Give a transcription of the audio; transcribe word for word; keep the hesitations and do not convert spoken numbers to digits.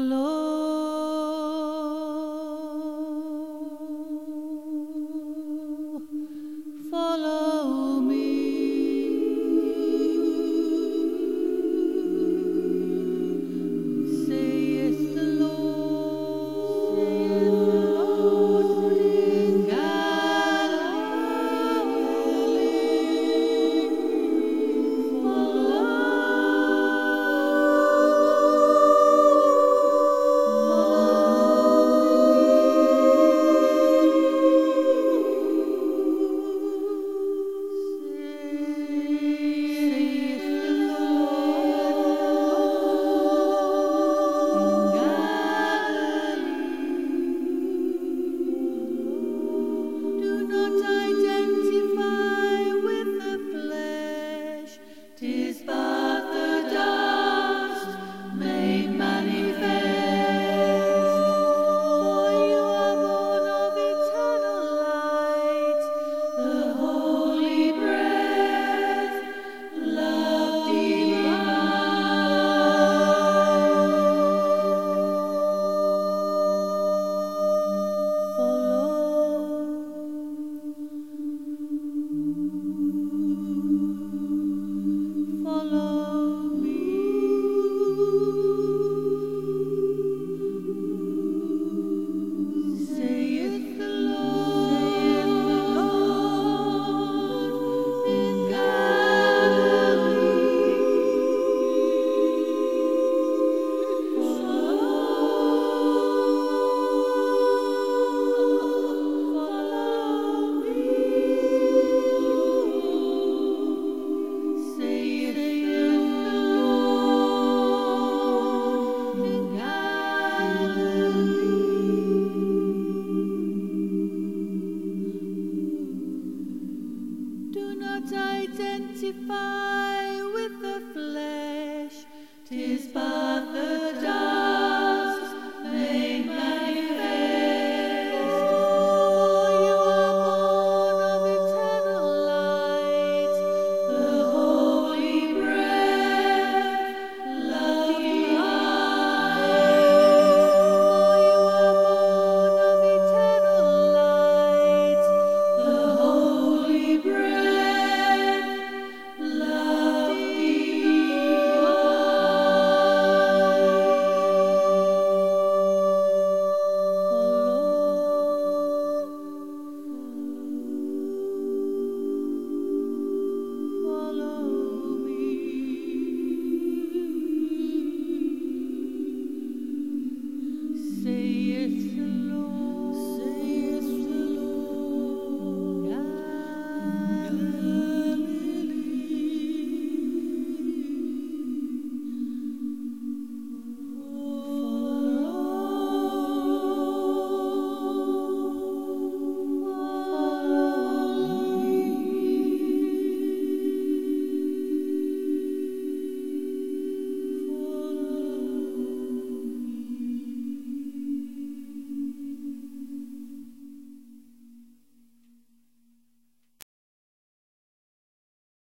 Follow, follow me. Saith the Lord, in Galilee. Do not identify with the flesh, 'tis but the dust made manifest. For you are born of eternal light, the holy breath, love divine. Follow me. Saith the Lord, in Galilee. Follow me. Saith the Lord, in Galilee. Do not identify with the flesh, 'tis but